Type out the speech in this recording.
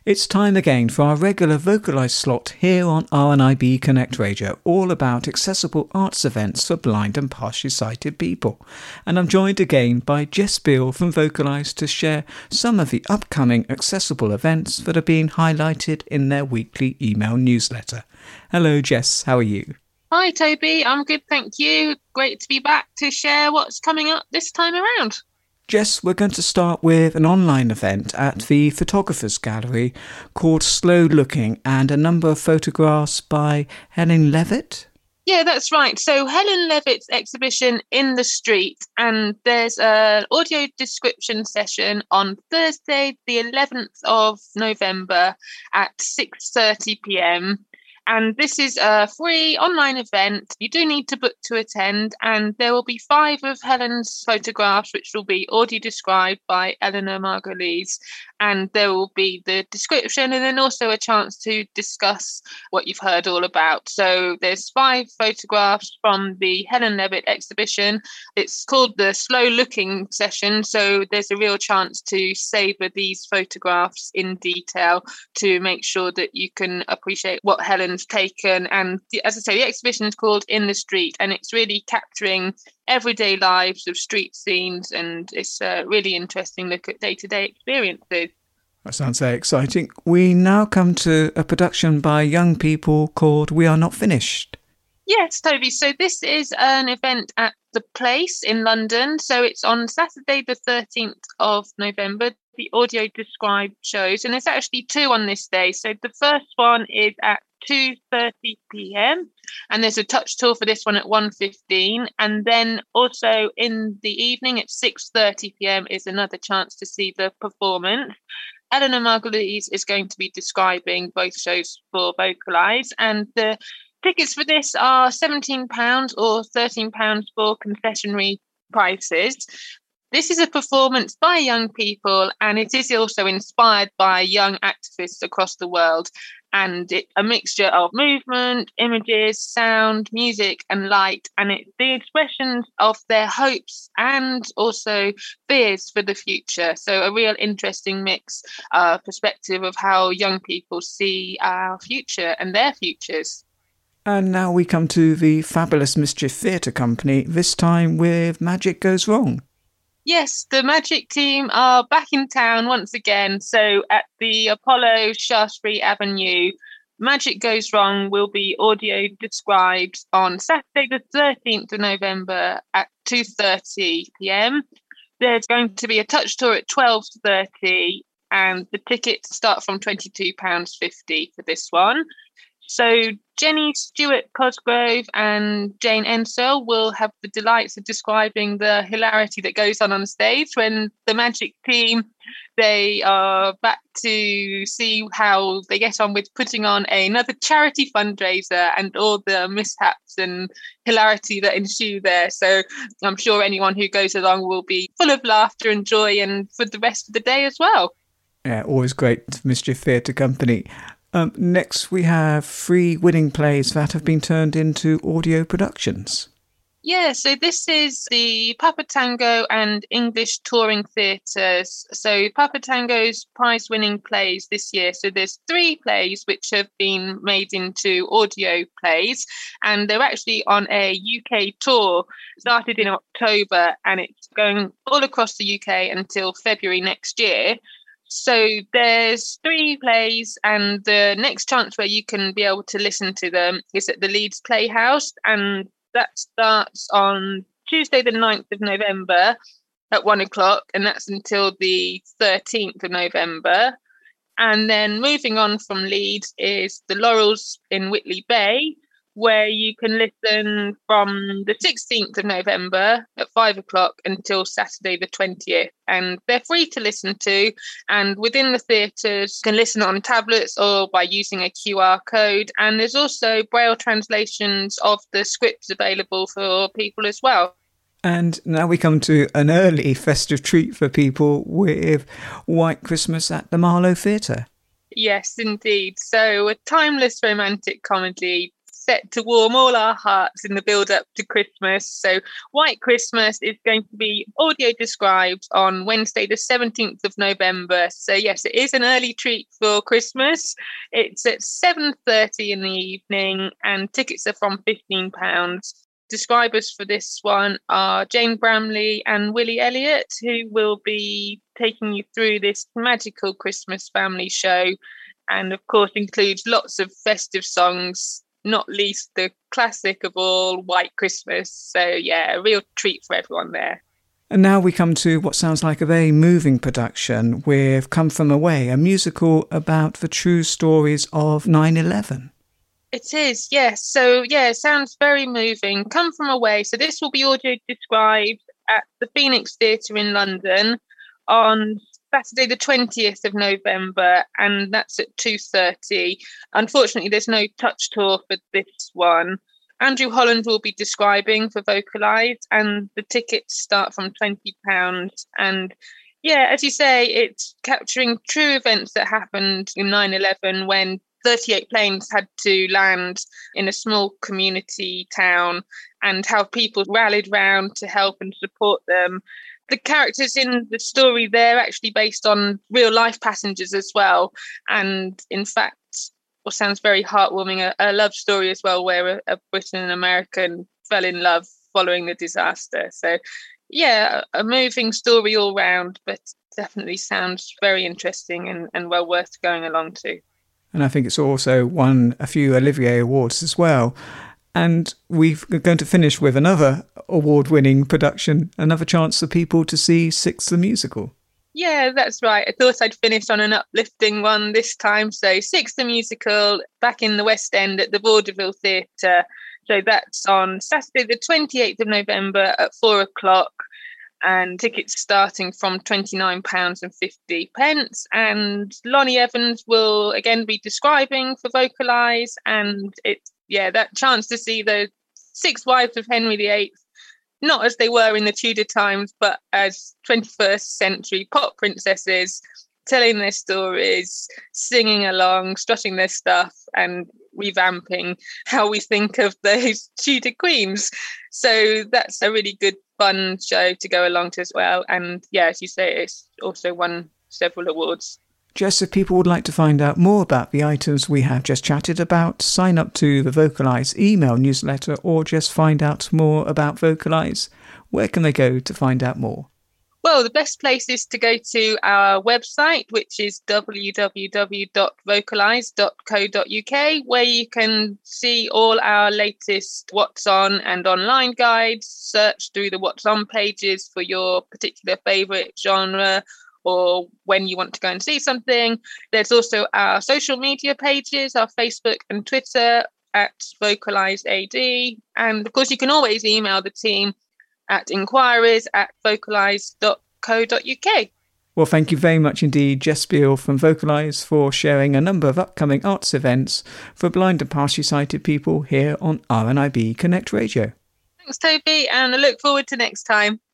It's time again for our regular Vocalise slot here on RNIB Connect Radio, all about accessible arts events for blind and partially sighted people. And I'm joined again by Jess Beale from Vocalise to share some of the upcoming accessible events that are being highlighted in their weekly email newsletter. Hello Jess, how are you? Hi Toby, I'm good, thank you. Great to be back to share what's coming up this time around. Jess, we're going to start with an online event at the Photographers Gallery called Slow Looking, and a number of photographs by Helen Levitt. Yeah, that's right. So Helen Levitt's exhibition In the Street, and there's an audio description session on Thursday, the 11th of November at 6:30 p.m. And this is a free online event. You do need to book to attend, and there will be 5 of Helen's photographs, which will be audio described by Eleanor Margulies. And there will be the description and then also a chance to discuss what you've heard all about. So there's 5 photographs from the Helen Levitt exhibition. It's called the Slow Looking session. So there's a real chance to savour these photographs in detail to make sure that you can appreciate what Helen taken. And as I say, the exhibition is called In the Street, and it's really capturing everyday lives of street scenes, and it's a really interesting look at day-to-day experiences. That sounds very exciting. We now come to a production by young people called We Are Not Finished. Yes, Toby. So this is an event at The Place in London. So it's on Saturday the 13th of November, the audio described shows, and there's actually 2 on this day. So the first one is at 2:30 p.m. and there's a touch tour for this one at 1:15, and then also in the evening at 6:30 p.m. is another chance to see the performance. Eleanor Margulies is going to be describing both shows for Vocalise, and the tickets for this are £17 or £13 for concessionary prices. This is a performance by young people, and it is also inspired by young activists across the world. And it's a mixture of movement, images, sound, music and light. And it's the expressions of their hopes and also fears for the future. So a real interesting mix perspective of how young people see our future and their futures. And now we come to the Fabulous Mischief Theatre Company, this time with Magic Goes Wrong. Yes, the Magic team are back in town once again. So at the Apollo Shaftesbury Avenue, Magic Goes Wrong will be audio described on Saturday the 13th of November at 2:30 p.m. There's going to be a touch tour at 12:30, and the tickets start from £22.50 for this one. So Jenny Stewart Cosgrove and Jane Ensell will have the delights of describing the hilarity that goes on stage when the Magic team, they are back to see how they get on with putting on another charity fundraiser and all the mishaps and hilarity that ensue there. So I'm sure anyone who goes along will be full of laughter and joy, and for the rest of the day as well. Yeah, always great, Mischief Theatre Company. Next, we have 3 winning plays that have been turned into audio productions. Yeah, so this is the Papa Tango and English Touring Theatres. So Papa Tango's prize-winning plays this year. So there's 3 plays which have been made into audio plays, and they're actually on a UK tour. Started in October, and it's going all across the UK until February next year. So there's 3 plays, and the next chance where you can be able to listen to them is at the Leeds Playhouse, and that starts on Tuesday the 9th of November at 1:00, and that's until the 13th of November. And then moving on from Leeds is the Laurels in Whitley Bay, where you can listen from the 16th of November at 5:00 until Saturday the 20th. And they're free to listen to. And within the theatres, you can listen on tablets or by using a QR code. And there's also Braille translations of the scripts available for people as well. And now we come to an early festive treat for people with White Christmas at the Marlow Theatre. Yes, indeed. So a timeless romantic comedy set to warm all our hearts in the build-up to Christmas. So White Christmas is going to be audio described on Wednesday, the 17th of November. So yes, it is an early treat for Christmas. It's at 7:30 in the evening and tickets are from £15. Describers for this one are Jane Bramley and Willie Elliott, who will be taking you through this magical Christmas family show, and of course includes lots of festive songs, not least the classic of all, White Christmas. So yeah, a real treat for everyone there. And now we come to what sounds like a very moving production with Come From Away, a musical about the true stories of 9/11. It is, yes. So, yeah, it sounds very moving. Come From Away. So this will be audio described at the Phoenix Theatre in London on Saturday the 20th of November, and that's at 2:30. Unfortunately, there's no touch tour for this one. Andrew Holland will be describing for Vocalise, and the tickets start from £20. And yeah, as you say, it's capturing true events that happened in 9/11 when 38 planes had to land in a small community town, and how people rallied round to help and support them. The characters in the story, they're actually based on real life passengers as well. And in fact, what sounds very heartwarming, a love story as well, where a Briton and American fell in love following the disaster. So yeah, a moving story all round, but definitely sounds very interesting and well worth going along to. And I think it's also won a few Olivier Awards as well. And we're going to finish with another award-winning production, another chance for people to see Six the Musical. Yeah, that's right. I thought I'd finish on an uplifting one this time. So Six the Musical, back in the West End at the Vaudeville Theatre. So that's on Saturday the 28th of November at 4:00. And tickets starting from £29.50. And Lonnie Evans will again be describing for Vocalise. And it's, yeah, that chance to see the six wives of Henry VIII, not as they were in the Tudor times, but as 21st century pop princesses, telling their stories, singing along, strutting their stuff, and revamping how we think of those Tudor queens. So that's a really good, fun show to go along to as well. And yeah, as you say, it's also won several awards. Jess, if people would like to find out more about the items we have just chatted about, sign up to the Vocalise email newsletter, or just find out more about Vocalise, where can they go to find out more? Well, the best place is to go to our website, which is www.vocalise.co.uk, where you can see all our latest What's On and online guides, search through the What's On pages for your particular favourite genre or when you want to go and see something. There's also our social media pages, our Facebook and Twitter at VocaliseAD. And of course, you can always email the team at inquiries@vocalise.co.uk. Well, thank you very much indeed, Jess Beale from Vocalise, for sharing a number of upcoming arts events for blind and partially sighted people here on RNIB Connect Radio. Thanks, Toby, and I look forward to next time.